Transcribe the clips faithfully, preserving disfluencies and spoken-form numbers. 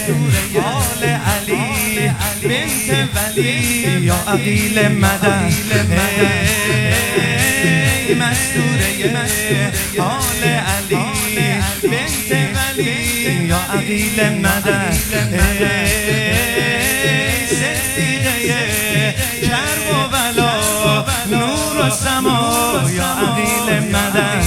آل علی بنت ولی یا عقیل مدد ای مستوره آل علی بنت ولی یا عقیل مدد صدیقه کرب و ولا نور و سما یا عقیل مدد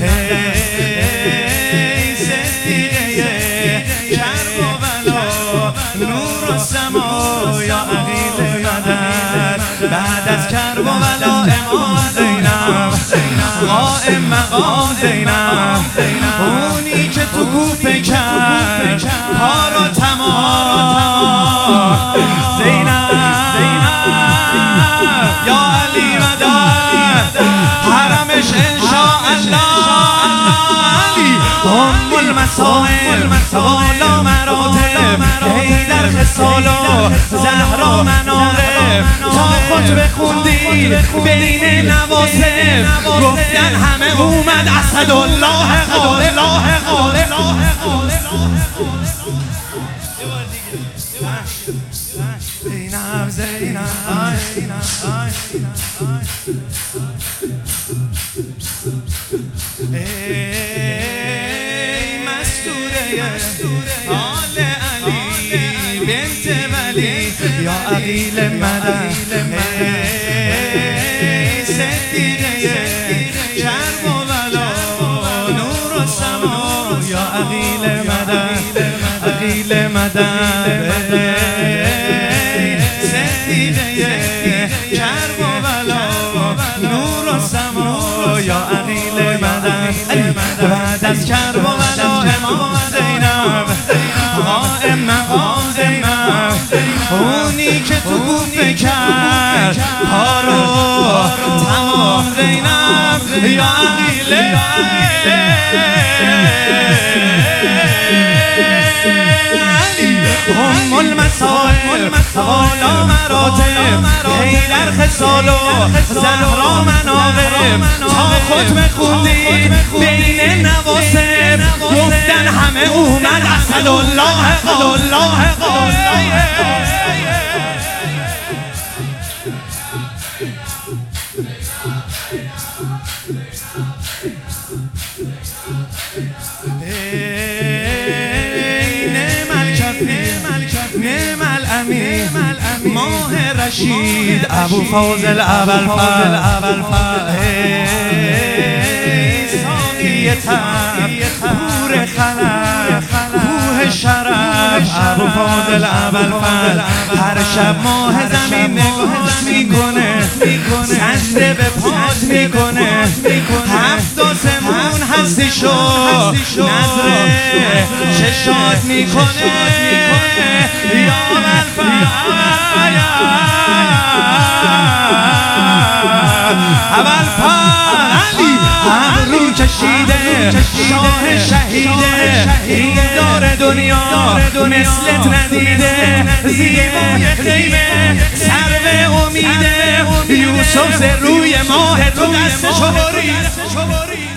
صدیقه کرب و ولا نور و سما یا عقیل مدد بعد از کرب و ولا امام زینب قائم مقام زینب اونی که تو کوفه کرد کار و تمام زینب یا علی مدد حرمش انشاءالله علی ام المسائل والا مراتب حیدر خصال و زهرا مناقب تا خود بخوندی بین نواسب گفتن همه اومد اسدالله غالب زینب زینب ای مستوره آل علی بنت ولی یا عقیل مدد ای صدیقه کرب و ولا نور و سما یا عقیل مدد عقیل مدد صدیقه کرب و ولا نور و سما یا عقیل مدد بعد از کرب و ولا امام زینب قائم مقام زینب اونی که تو کوفه کرد کارو تمام زینب یا عقیل ام المسائل والا مراتب حیدر خصال و زهرا مناقب تا خود بخوندی بین نواسب گفتن همه اومد اسدالله غالب نعم الامین ماه رشید ابو فاضل ابوالفضل ساقی تب پور خلف کوه شرف ابو فاضل ابوالفضل هر شب ماه زمین نگاهت میکنه سجده به پات میکنه هفت آسمون هستی شو نظر چشات میکنه یا ابوالفضل علی ابرو کشیده شاه شهیده این دار دنیا مثلت ندیده زیبای خیمه سرو امیده یوسف ز روی ماه تو دستشو برید